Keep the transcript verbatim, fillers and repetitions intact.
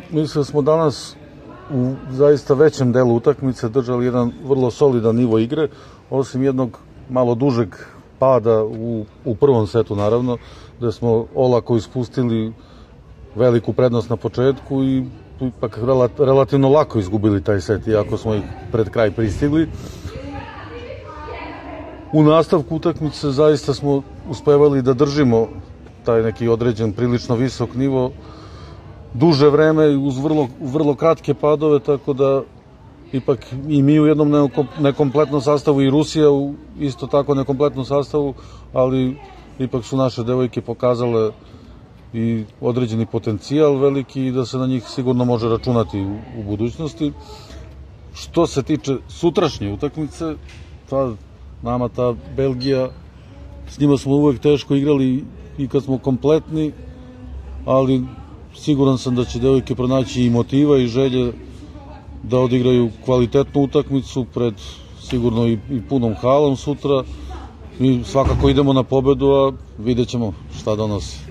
mislim da smo danas u zaista većem delu utakmice držali jedan vrlo solidan nivo igre, osim jednog malo dužeg pada u, u prvom setu, naravno, gde smo olako ispustili veliku prednost na početku i ipak relativno lako izgubili taj set, iako smo ih pred kraj pristigli. U nastavku utakmice zaista smo uspevali da držimo taj neki određen prilično visok nivo duže vreme uz vrlo, vrlo kratke padove, tako da ipak i mi u jednom nekompletnom sastavu i Rusija u isto tako nekompletnom sastavu, ali ipak su naše devojke pokazale i određeni potencijal veliki i da se na njih sigurno može računati u, u budućnosti. Što se tiče sutrašnje utakmice, ta, nama ta Belgija, s njima smo uvek teško igrali i kad smo kompletni, ali siguran sam da će devojke pronaći i motiva i želje da odigraju kvalitetnu utakmicu pred sigurno i, i punom halom sutra. Mi svakako idemo na pobedu, a vidjet ćemo šta donosi.